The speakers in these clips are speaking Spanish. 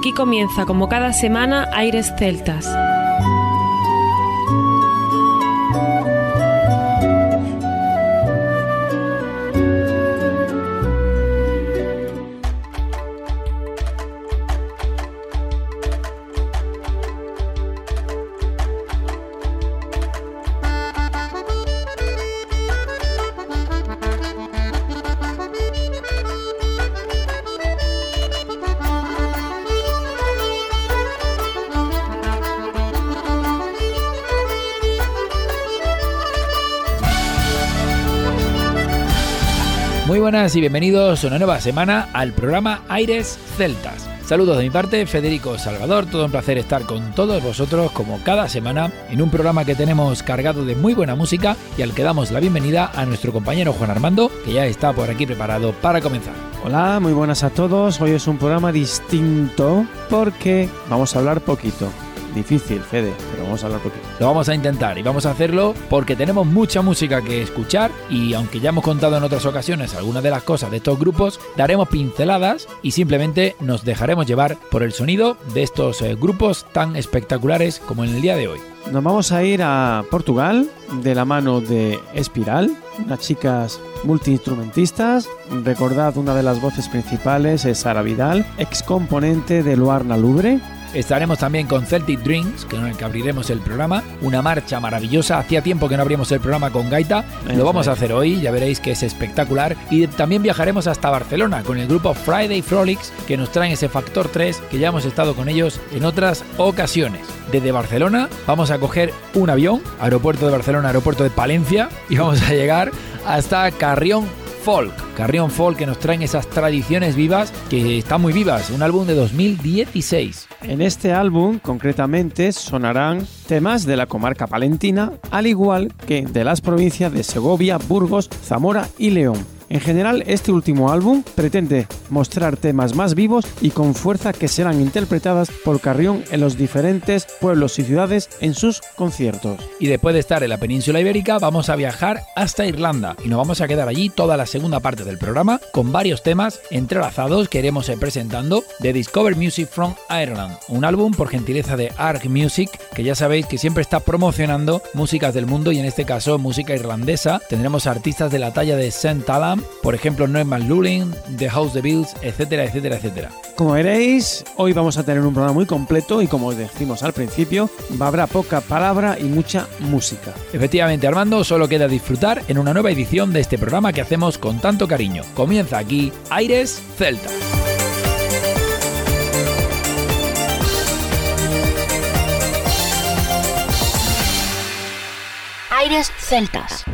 Aquí comienza, como cada semana, Aires Celtas. Muy buenas y bienvenidos una nueva semana al programa Aires Celtas. Saludos de mi parte, Federico Salvador, todo un placer estar con todos vosotros como cada semana en un programa que tenemos cargado de muy buena música y al que damos la bienvenida a nuestro compañero Juan Armando, que ya está por aquí preparado para comenzar. Hola, muy buenas a todos. Hoy es un programa distinto porque vamos a hablar poquito. Difícil, Fede, pero vamos a hablar poquito. Lo vamos a intentar y vamos a hacerlo porque tenemos mucha música que escuchar y aunque ya hemos contado en otras ocasiones algunas de las cosas de estos grupos, daremos pinceladas y simplemente nos dejaremos llevar por el sonido de estos grupos tan espectaculares como en el día de hoy. Nos vamos a ir a Portugal de la mano de Espiral, unas chicas multiinstrumentistas. Recordad, una de las voces principales es Sara Vidal, ex componente de Luarna Lubre. Estaremos también con Celtic Dreams, con el que abriremos el programa. Una marcha maravillosa. Hacía tiempo que no abrimos el programa con gaita. Lo vamos a hacer hoy, ya veréis que es espectacular. Y también viajaremos hasta Barcelona con el grupo Friday Frolics, que nos traen ese factor 3, que ya hemos estado con ellos en otras ocasiones. Desde Barcelona vamos a coger un avión, aeropuerto de Barcelona, aeropuerto de Palencia, y vamos a llegar hasta Carrión Folk, que nos traen esas tradiciones vivas que están muy vivas, un álbum de 2016. En este álbum, concretamente, sonarán temas de la comarca palentina, al igual que de las provincias de Segovia, Burgos, Zamora y León. En general, este último álbum pretende mostrar temas más vivos y con fuerza que serán interpretadas por Carrión en los diferentes pueblos y ciudades en sus conciertos. Y después de estar en la península ibérica, vamos a viajar hasta Irlanda y nos vamos a quedar allí toda la segunda parte del programa con varios temas entrelazados que iremos presentando de Discover Music from Ireland, un álbum por gentileza de Ark Music, que ya sabéis que siempre está promocionando músicas del mundo y en este caso música irlandesa. Tendremos artistas de la talla de St. Alan, por ejemplo Noel McLaughlin, The House the Bills, etcétera, etcétera, etcétera. Como veréis, hoy vamos a tener un programa muy completo y como os decimos al principio, habrá poca palabra y mucha música. Efectivamente, Armando, solo queda disfrutar en una nueva edición de este programa que hacemos con tanto cariño. Comienza aquí Aires Celtas. Aires Celtas.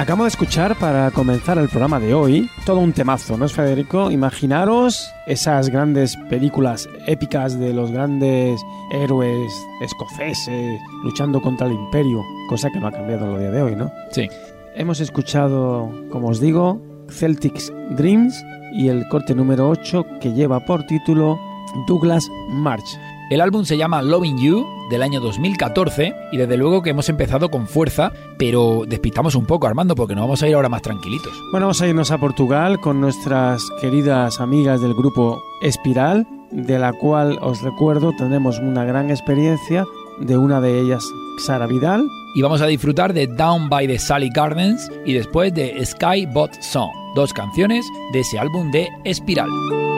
Acabamos de escuchar para comenzar el programa de hoy todo un temazo, ¿no es, Federico? Imaginaros esas grandes películas épicas de los grandes héroes escoceses luchando contra el imperio, cosa que no ha cambiado en el día de hoy, ¿no? Sí. Hemos escuchado, como os digo, Celtic Dreams y el corte número 8 que lleva por título Douglas March. El álbum se llama Loving You, del año 2014, y desde luego que hemos empezado con fuerza, pero despistamos un poco, Armando, porque nos vamos a ir ahora más tranquilitos. Bueno, vamos a irnos a Portugal con nuestras queridas amigas del grupo Espiral, de la cual os recuerdo tenemos una gran experiencia de una de ellas, Sara Vidal. Y vamos a disfrutar de Down by the Sally Gardens y después de Sky Bot Song, 2 canciones de ese álbum de Espiral.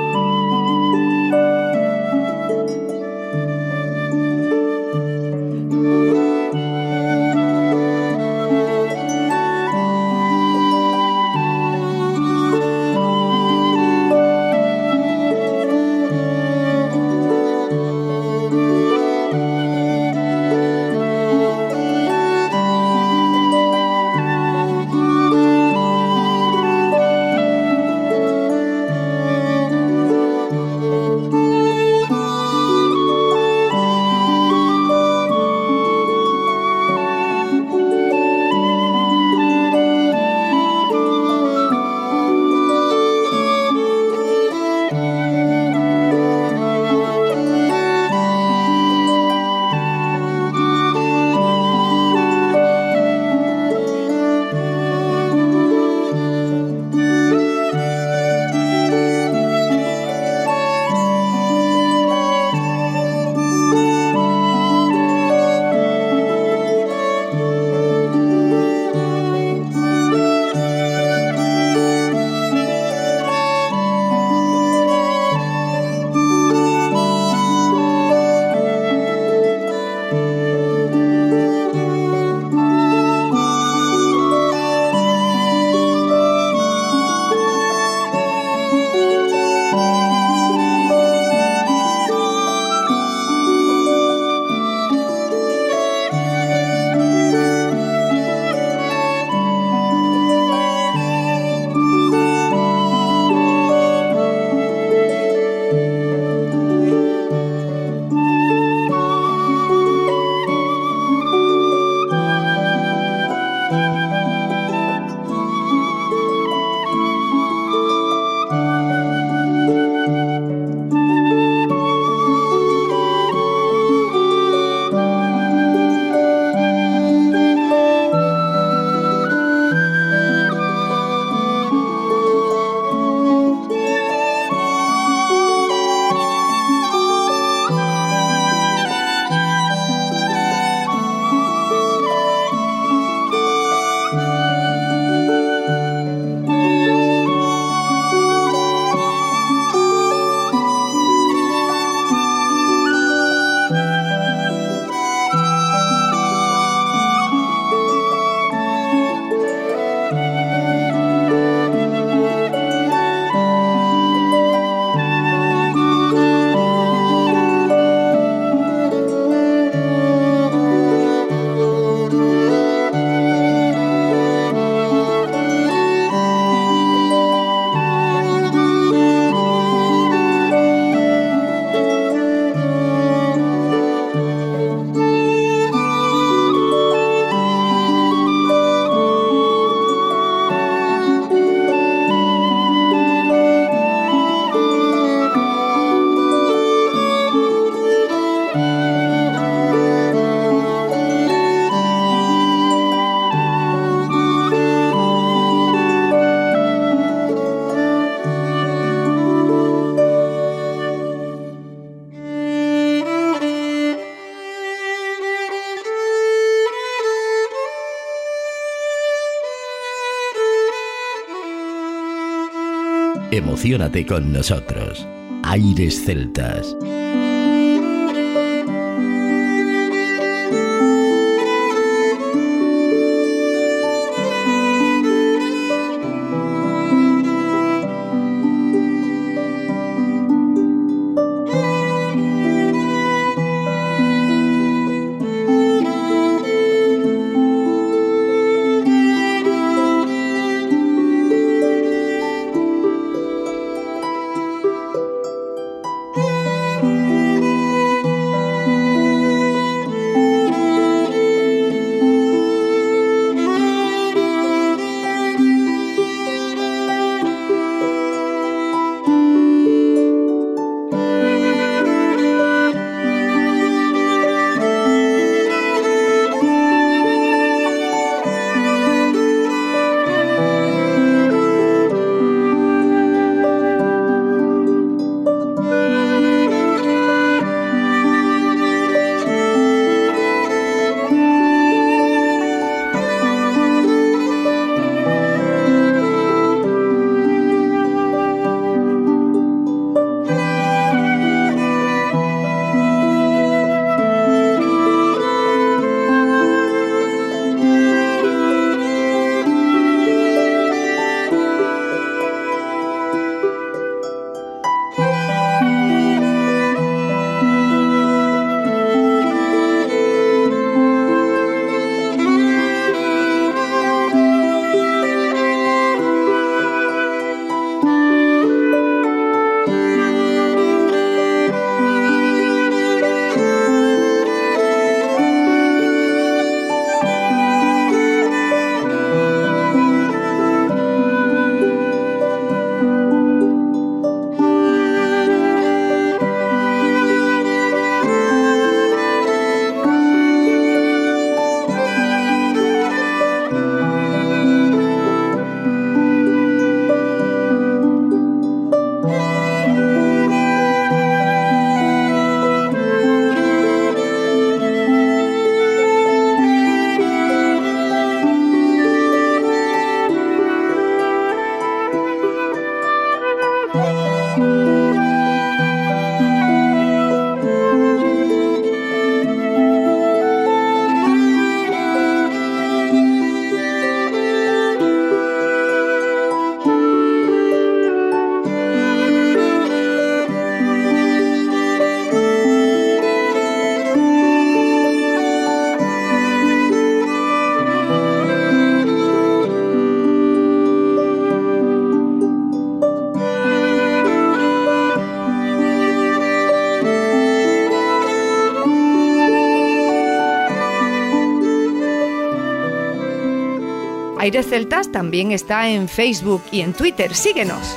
Emociónate con nosotros. Aires Celtas. Aires Celtas también está en Facebook y en Twitter. Síguenos.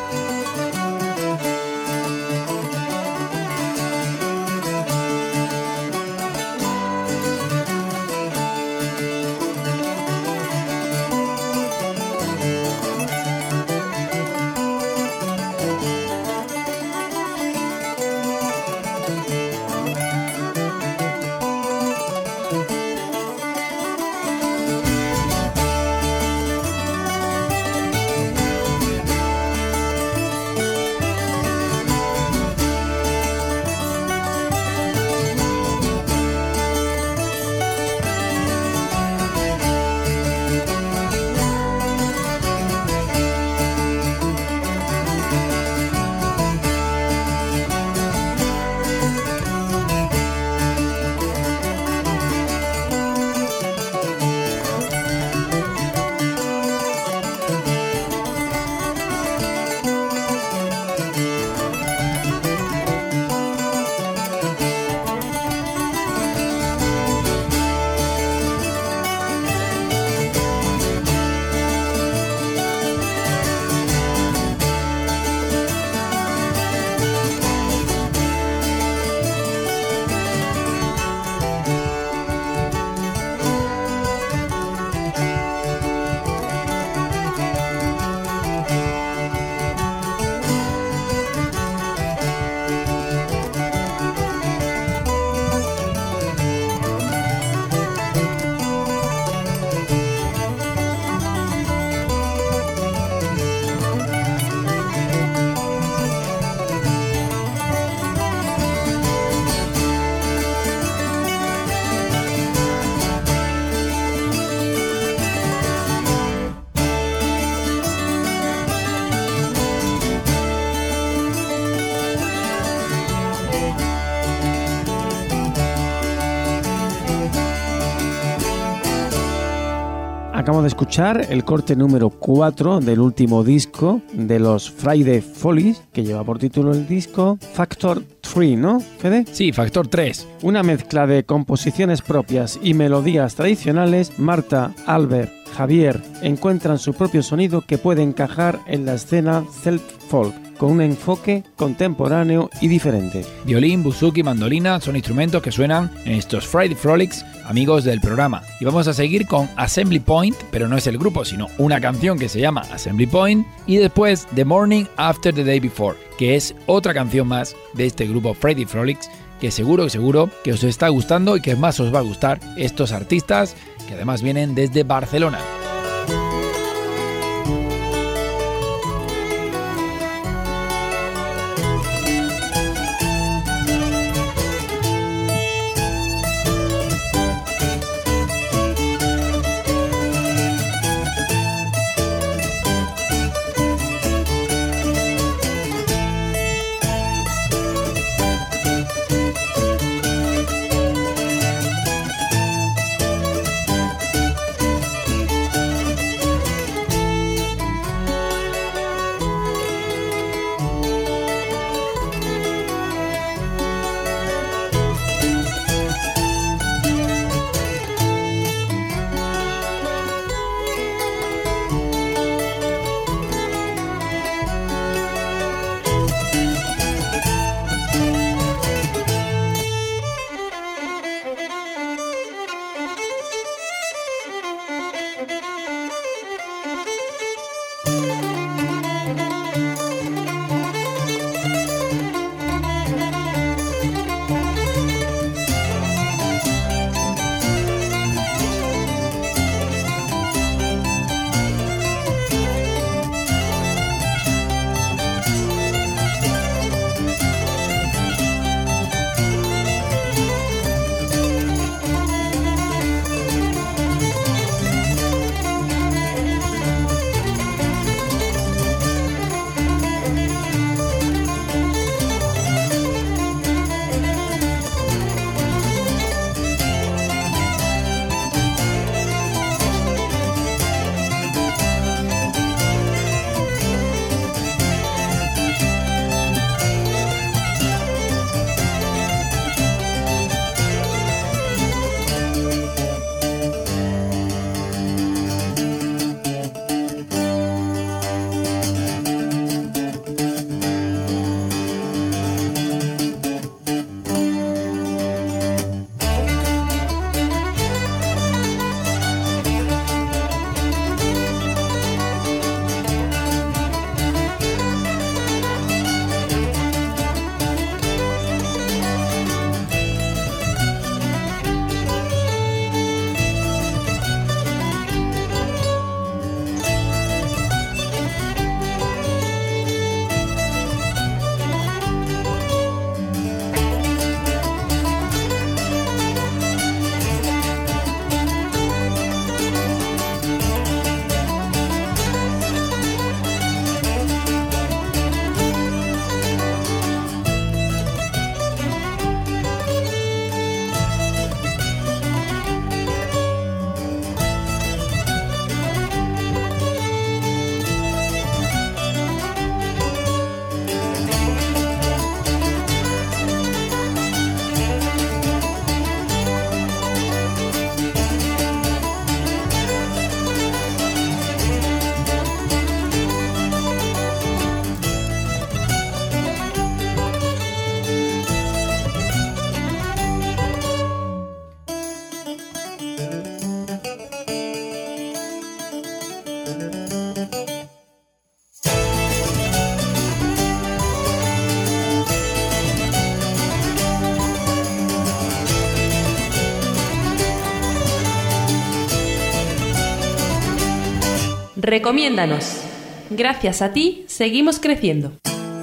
Acabamos de escuchar el corte número 4 del último disco de los Friday Follies, que lleva por título el disco Factor 3, ¿no, Fede? Sí, Factor 3. Una mezcla de composiciones propias y melodías tradicionales. Marta, Albert, Javier encuentran su propio sonido que puede encajar en la escena Celt Folk, con un enfoque contemporáneo y diferente. Violín, buzuki, mandolina son instrumentos que suenan en estos Friday Frolics, amigos del programa. Y vamos a seguir con Assembly Point, pero no es el grupo, sino una canción que se llama Assembly Point, y después The Morning After the Day Before, que es otra canción más de este grupo Friday Frolics, que seguro que os está gustando y que más os va a gustar estos artistas, que además vienen desde Barcelona. Recomiéndanos. Gracias a ti, seguimos creciendo.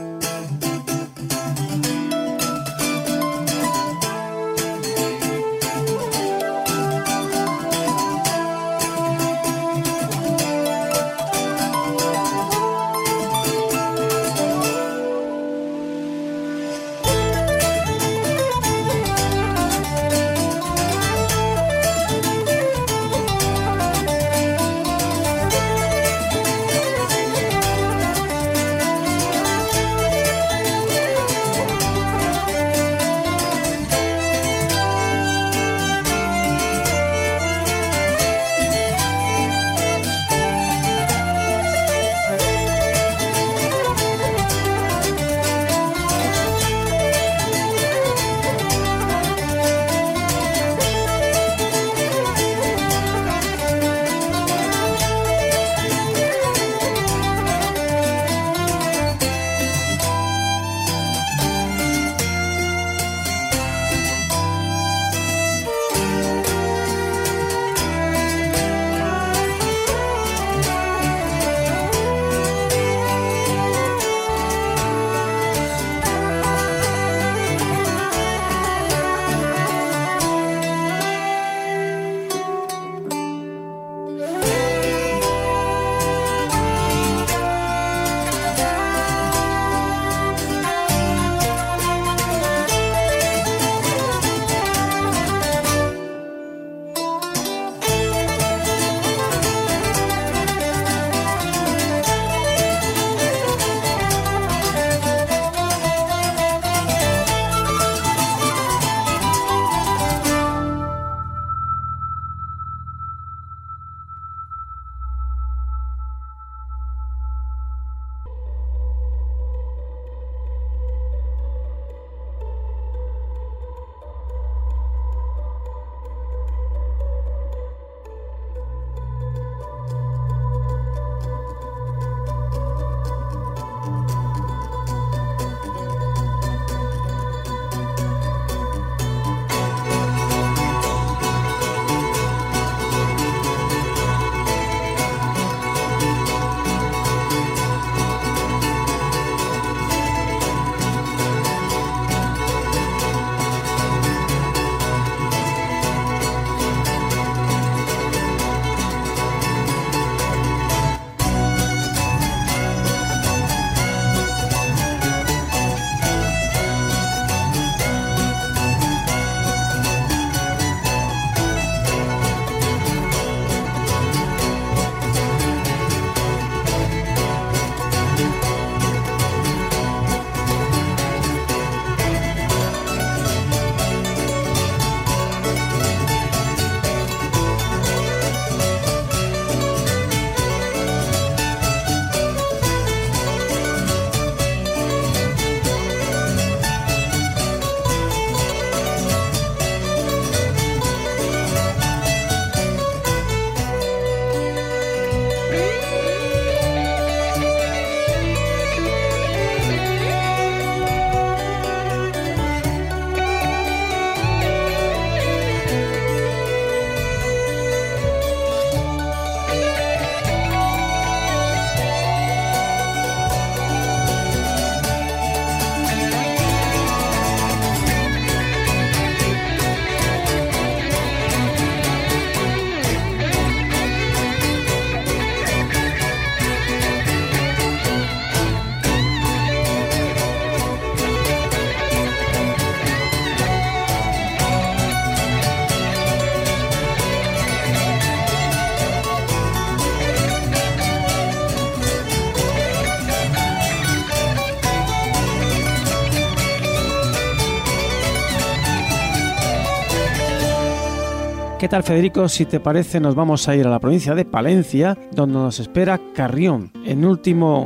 ¿Qué tal, Federico? Si te parece, nos vamos a ir a la provincia de Palencia, donde nos espera Carrión, el último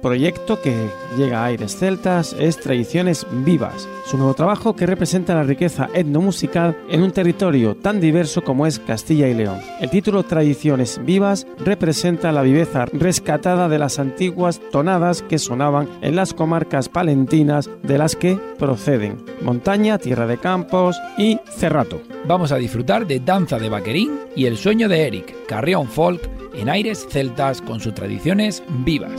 proyecto que llega a Aires Celtas es Tradiciones Vivas, su nuevo trabajo que representa la riqueza etnomusical en un territorio tan diverso como es Castilla y León. El título Tradiciones Vivas representa la viveza rescatada de las antiguas tonadas que sonaban en las comarcas palentinas de las que proceden: Montaña, Tierra de Campos y Cerrato. Vamos a disfrutar de Danza de Vaquerín y El sueño de Eric, Carrión Folk, en Aires Celtas con sus Tradiciones Vivas.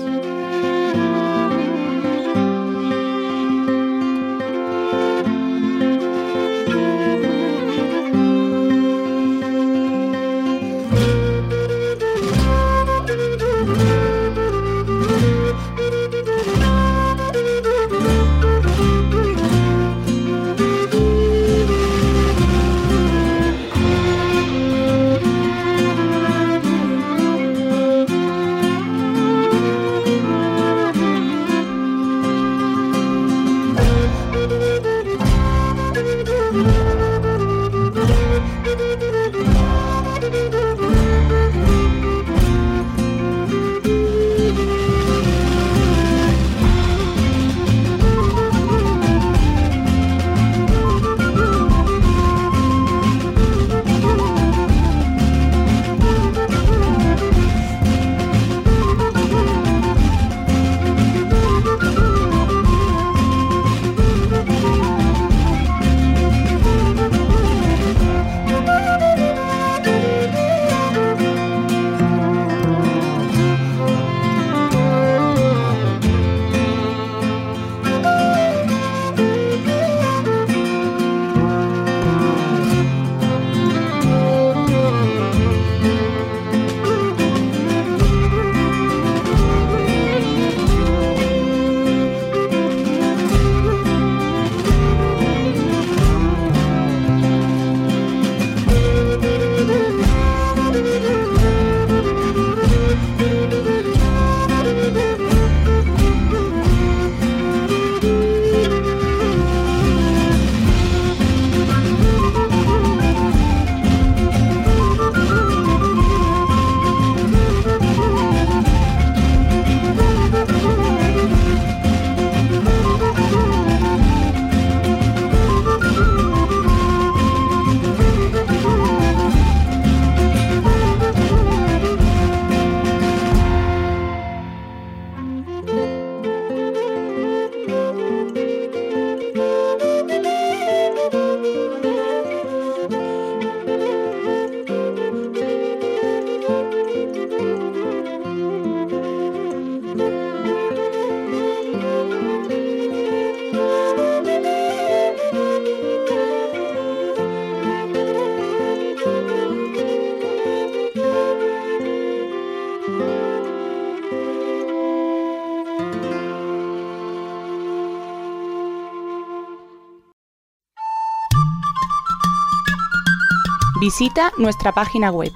Visita nuestra página web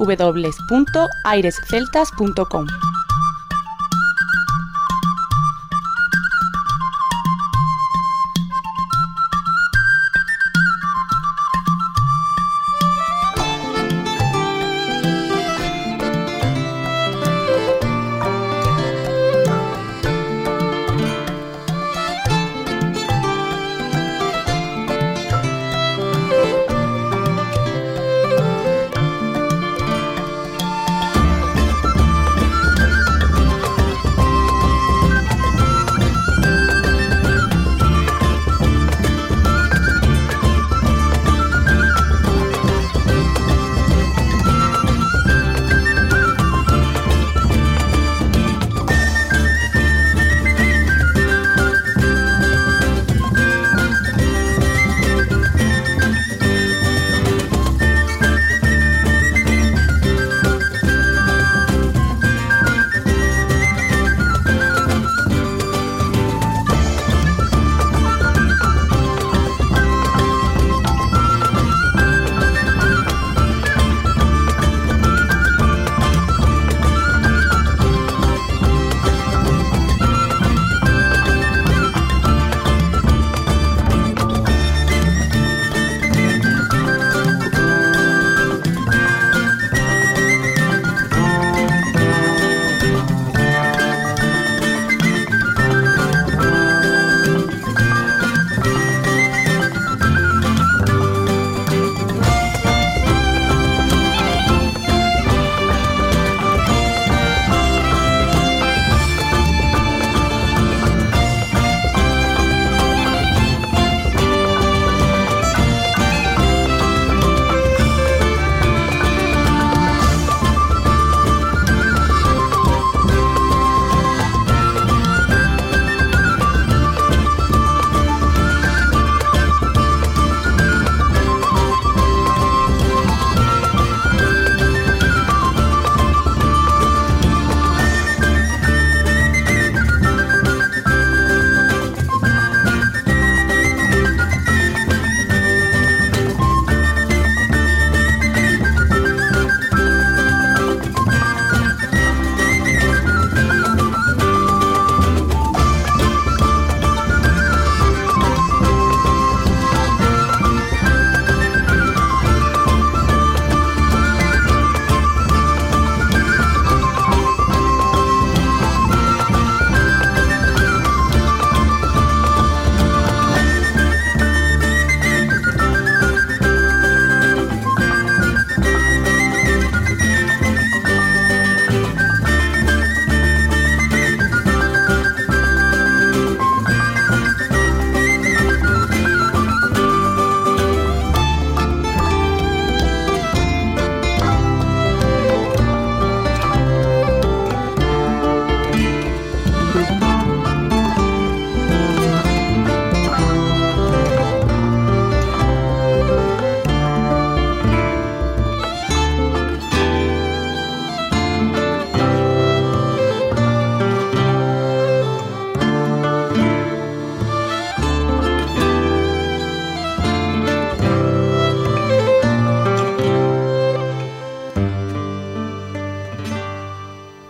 www.airesceltas.com.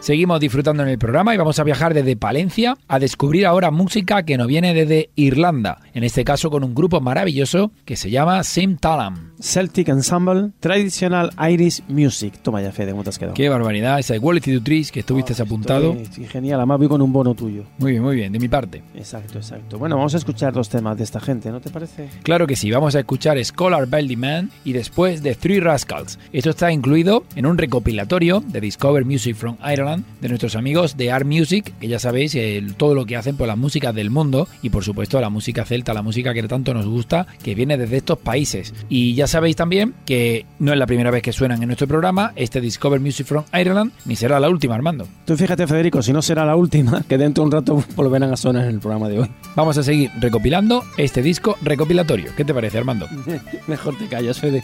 Seguimos disfrutando en el programa y vamos a viajar desde Palencia a descubrir ahora música que nos viene desde Irlanda, en este caso con un grupo maravilloso que se llama Sim Talam. Celtic Ensemble, Traditional Irish Music. Toma ya, Fede, ¿cómo te has quedado? Qué barbaridad, esa Quality to Trees que estuviste apuntado. Estoy genial, además voy con un bono tuyo. Muy bien, de mi parte. Exacto. Bueno, vamos a escuchar dos temas de esta gente, ¿no te parece? Claro que sí, vamos a escuchar Scholar Belly Man y después The Three Rascals. Esto está incluido en un recopilatorio de Discover Music from Ireland de nuestros amigos de Art Music, que ya sabéis todo lo que hacen por las músicas del mundo y por supuesto la música celta, la música que tanto nos gusta, que viene desde estos países. Y ya sabéis también que no es la primera vez que suenan en nuestro programa este Discover Music from Ireland, ni será la última, Armando. Tú fíjate, Federico, si no será la última, que dentro de un rato volverán a sonar en el programa de hoy. Vamos a seguir recopilando este disco recopilatorio. ¿Qué te parece, Armando? Mejor te callas, Fede.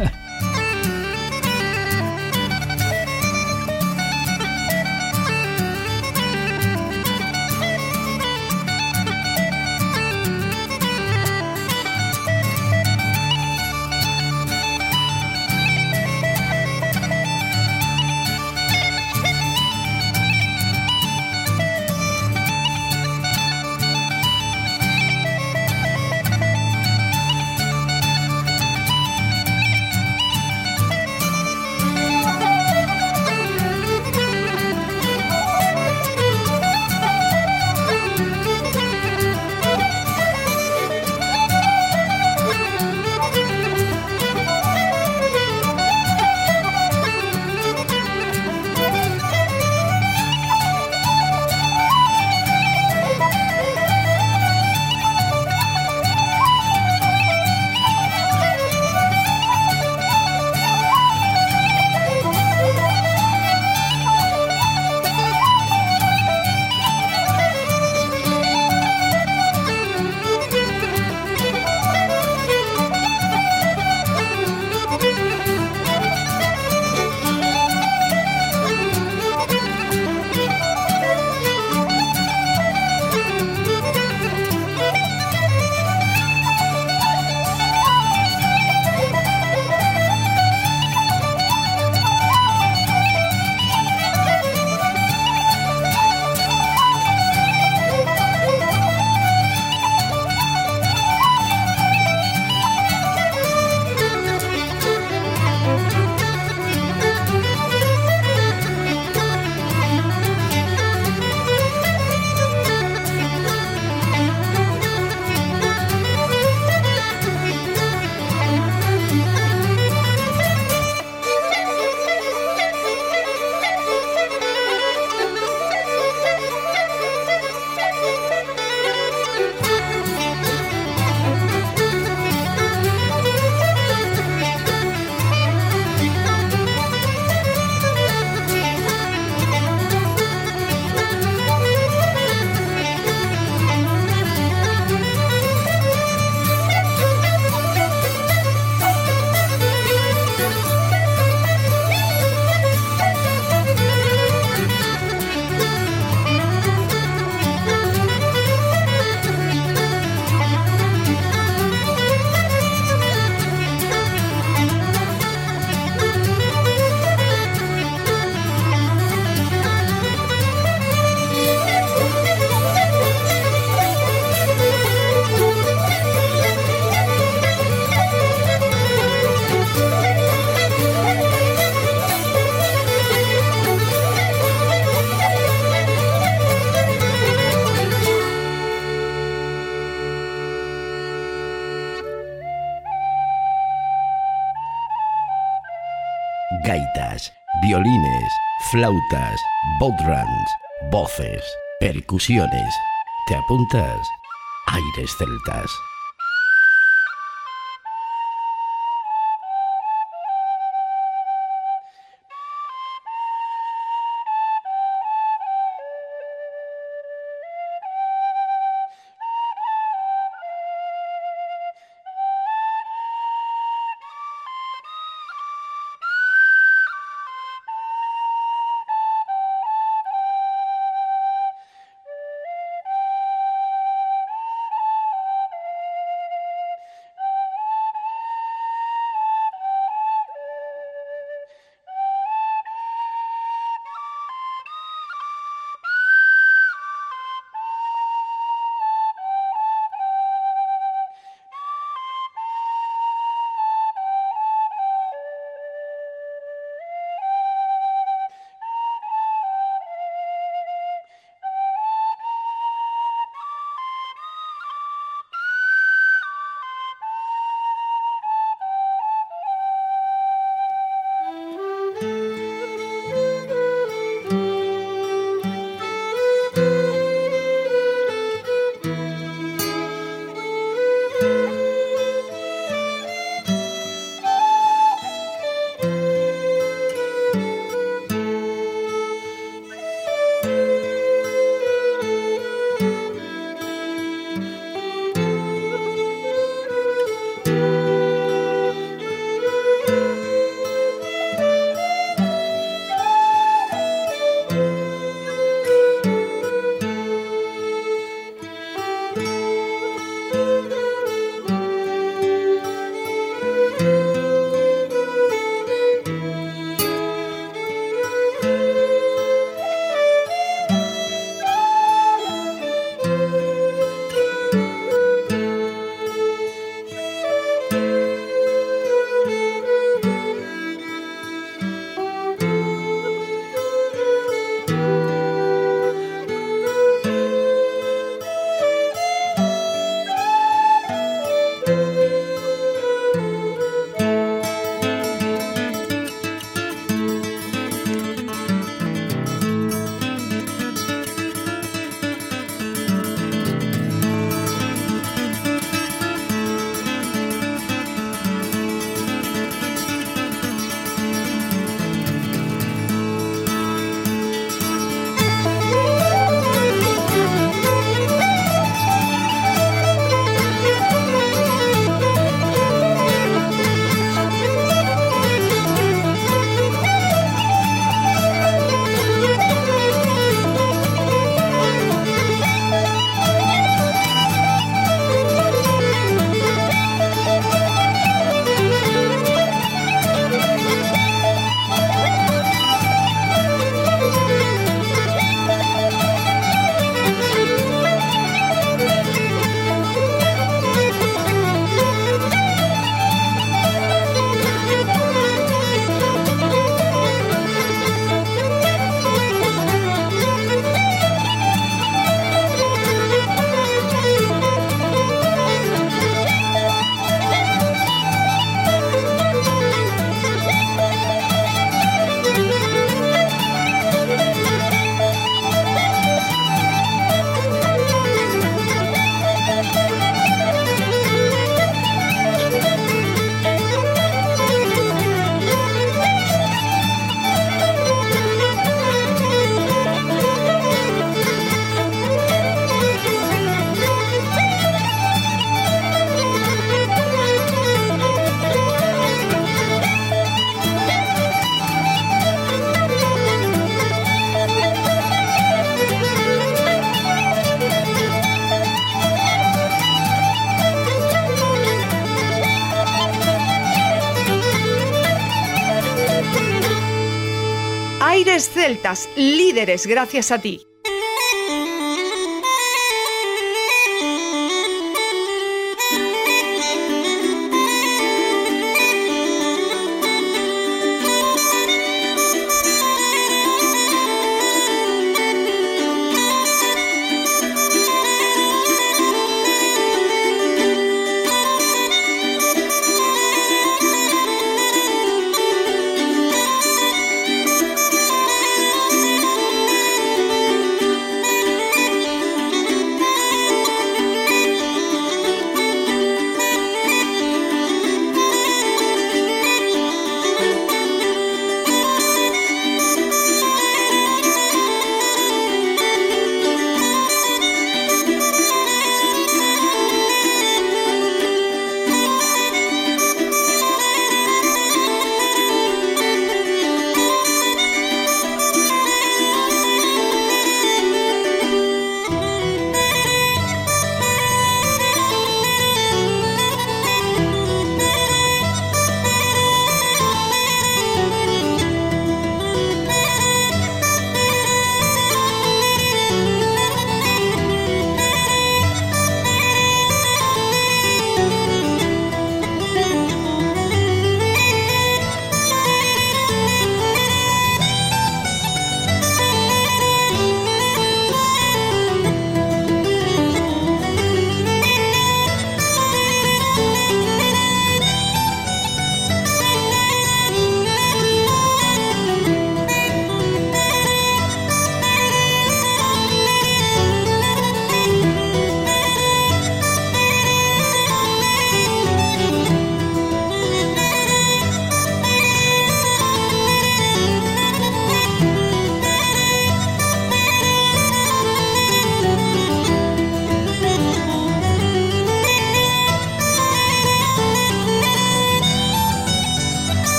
Gaitas, violines, flautas, bodhrans, voces, percusiones. ¿Te apuntas? Aires celtas. Aires celtas, líderes gracias a ti.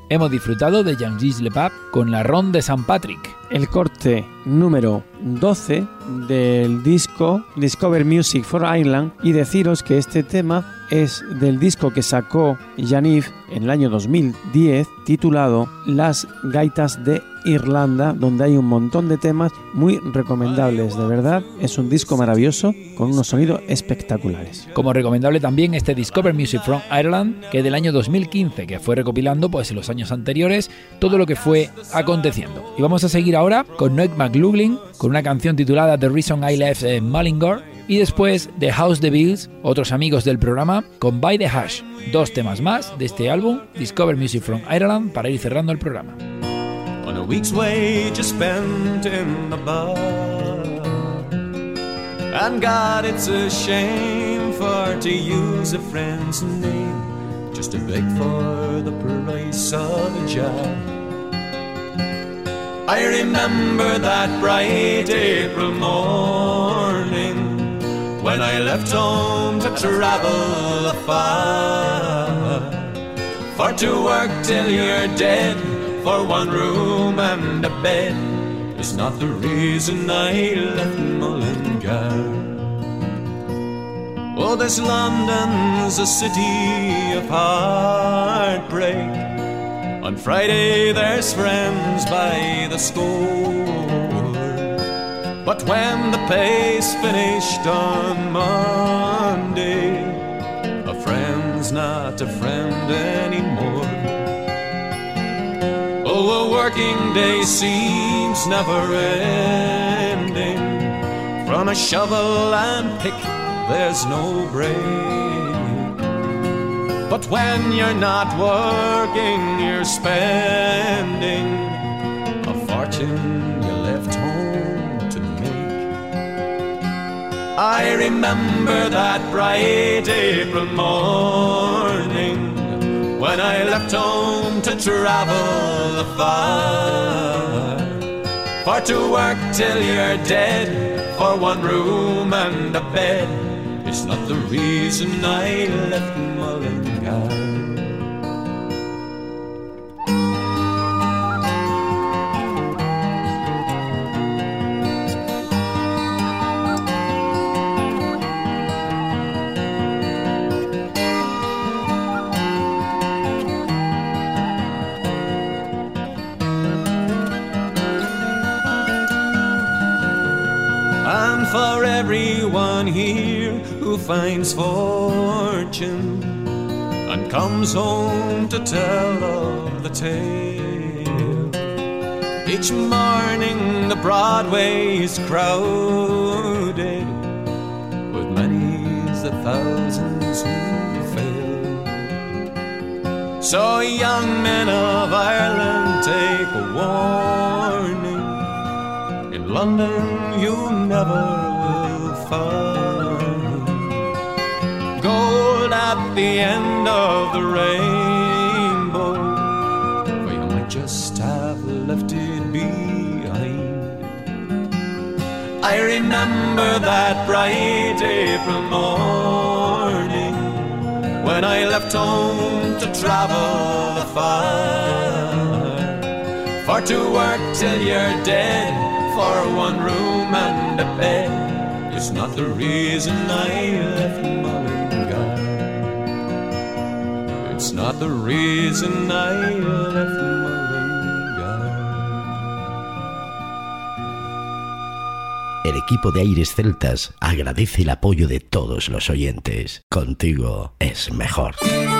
hemos disfrutado de Jean-Gilles Le Pape con La Ronde de St. Patrick. El corte número 12 del disco Discover Music for Ireland, y deciros que este tema es del disco que sacó Yaniv en el año 2010 titulado Las Gaitas de Irlanda, donde hay un montón de temas muy recomendables. De verdad, es un disco maravilloso con unos sonidos espectaculares. Como recomendable también este Discover Music from Ireland, que es del año 2015, que fue recopilando pues en los años anteriores todo lo que fue aconteciendo. Y vamos a seguir ahora con Noel McLaughlin con una canción titulada The Reason I Left Mullingar, y después The House the Bills, otros amigos del programa, con By the Hash. Dos temas más de este álbum Discover Music from Ireland para ir cerrando el programa. On a week's wages spent in the bar, and God, it's a shame for to use a friend's name just to beg for the price of a jar. I remember that bright April morning when I left home to travel afar, for to work till you're dead for one room and a bed is not the reason I left Mullingar. Oh, this London's a city of heartbreak. On Friday there's friends by the score, but when the pay's finished on Monday, a friend's not a friend anymore. Oh, a working day seems never ending. From a shovel and pick there's no break. But when you're not working, you're spending a fortune you left home to make. I remember that bright April morning when I left home to travel afar, for to work till you're dead for one room and a bed is not the reason I left Mullingar. And for everyone here who finds fortune and comes home to tell of the tale, each morning the Broadway's crowded with many's the thousands who fail. So young men of Ireland, take a warning. In London you never will find gold at the end of the rainbow, for you might just have left it behind. I remember that bright April morning when I left home to travel afar, for to work till you're dead for one room and a bed is not the reason I left Mullingar. It's not the reason I left Mullingar. El equipo de Aires Celtas agradece el apoyo de todos los oyentes. Contigo es mejor.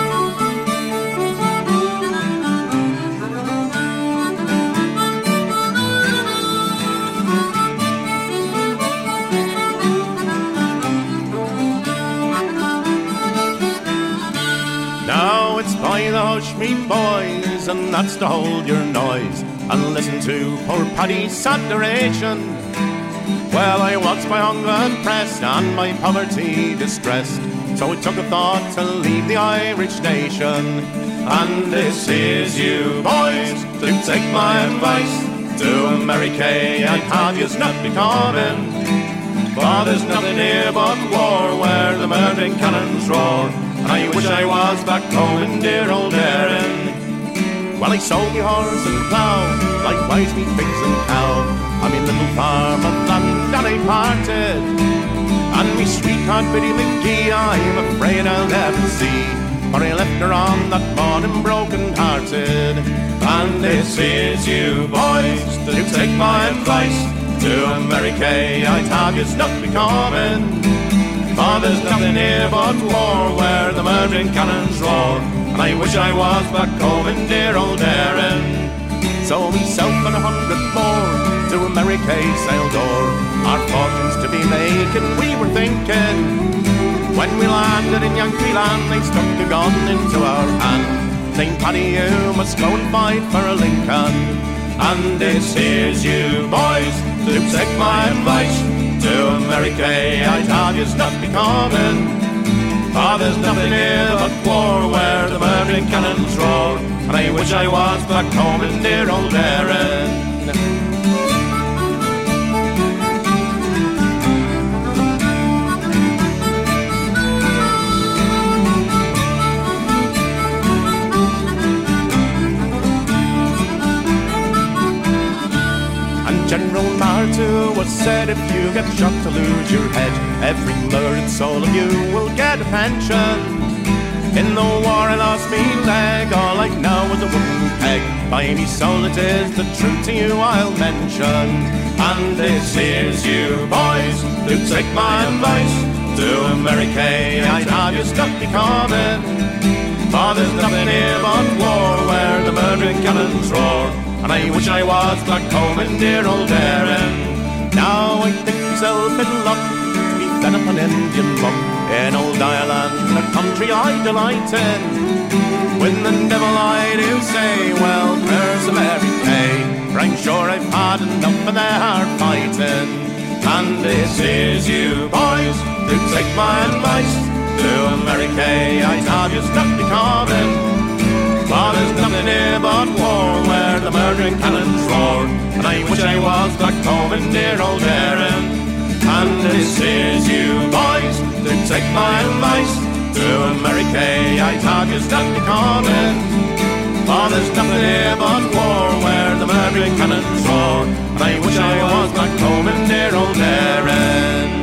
By the hush me boys, and that's to hold your noise and listen to poor Paddy's adoration. Well, I was by hunger pressed and my poverty distressed, so it took a thought to leave the Irish nation. And this is you boys, to take my advice, to America and have yous not be coming, for there's nothing here but war where the murdering cannons roar. I wish I was back home in dear old Erin. Well, I sold me horse and plough, likewise me pigs and cow, on me little farm of land that I parted. And me sweetheart Biddy McGee I'm afraid I'll never see, for I left her on that morning broken-hearted. And this is you boys to take my advice, to America I'd have yous not be coming, for there's nothing here but war where the murdering cannons roar, and I wish I was back home in dear old Erin. So myself and 100 more to America sailed o'er, our fortunes to be making we were thinking. When we landed in Yankee land they stuck a gun into our hand, saying Paddy you must go and fight for a Lincoln. And this is you boys to take my advice, to America I'd have yous not be coming, for there's nothing here but war where the murdering cannons roar, and I wish I was back home in dear old Erin. General Martu was said if you get shot to lose your head, every murdered soul of you will get a pension. In the war I lost me leg, all I know is a wooden peg, by me soul it is the truth to you I'll mention. And this is you boys, do take my advice, to America I'd have you stop me coming, for there's nothing here but war where the murdering cannons roar, and I wish I was back home in dear old Erin. Now I think myself in luck to be fed up an Indian buck in old Ireland, a country I delight in. When the devil I do say, well, curse America, for I'm sure I've had enough of their hard fighting. And this is you boys, do take my advice, to America I'd have you stop me coming, for there's nothing here but war where the murdering cannons roar, and I wish I was back home in dear old Erin. And this is you boys, to take my advice, to America I'd have you stop me coming, for there's nothing here but war where the murdering cannons roar, and I wish I was back home in dear old Erin.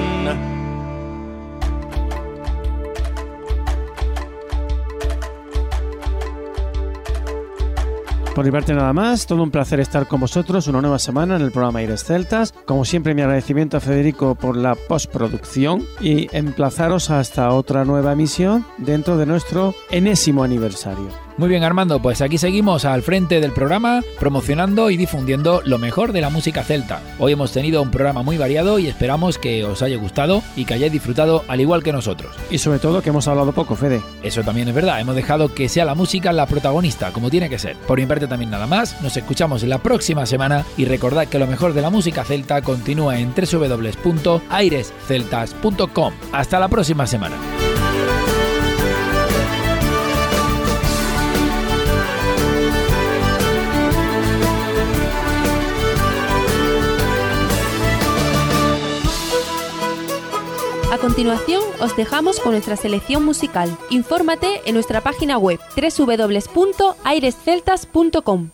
Por mi parte nada más, todo un placer estar con vosotros una nueva semana en el programa Aires Celtas. Como siempre mi agradecimiento a Federico por la postproducción y emplazaros hasta otra nueva emisión dentro de nuestro 80º aniversario. Muy bien, Armando, pues aquí seguimos al frente del programa promocionando y difundiendo lo mejor de la música celta. Hoy hemos tenido un programa muy variado y esperamos que os haya gustado y que hayáis disfrutado al igual que nosotros. Y sobre todo que hemos hablado poco, Fede. Eso también es verdad, hemos dejado que sea la música la protagonista, como tiene que ser. Por mi parte también nada más, nos escuchamos la próxima semana y recordad que lo mejor de la música celta continúa en www.airesceltas.com. Hasta la próxima semana. A continuación, os dejamos con nuestra selección musical. Infórmate en nuestra página web www.airesceltas.com.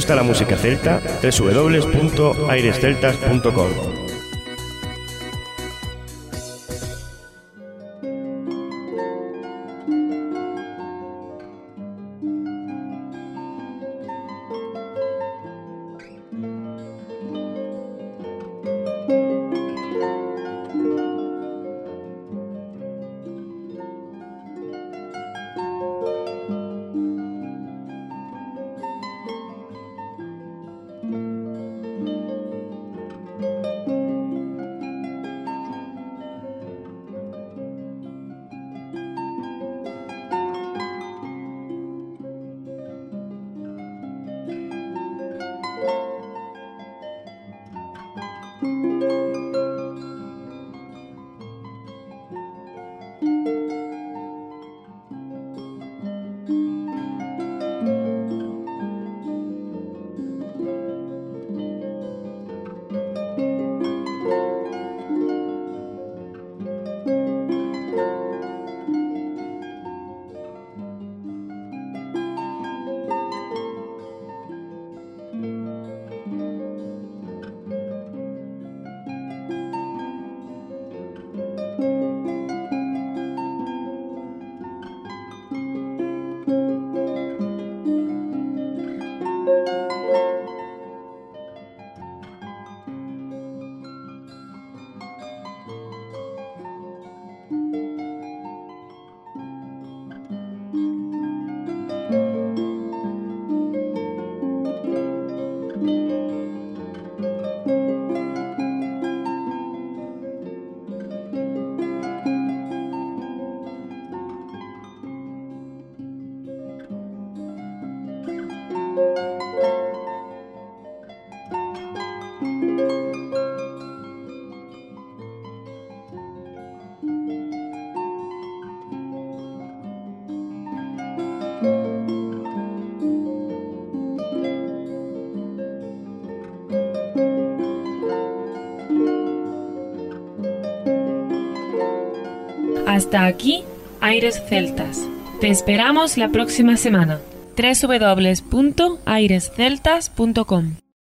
gusta la música celta, www.airesceltas.com. Hasta aquí, Aires Celtas. Te esperamos la próxima semana. www.airesceltas.com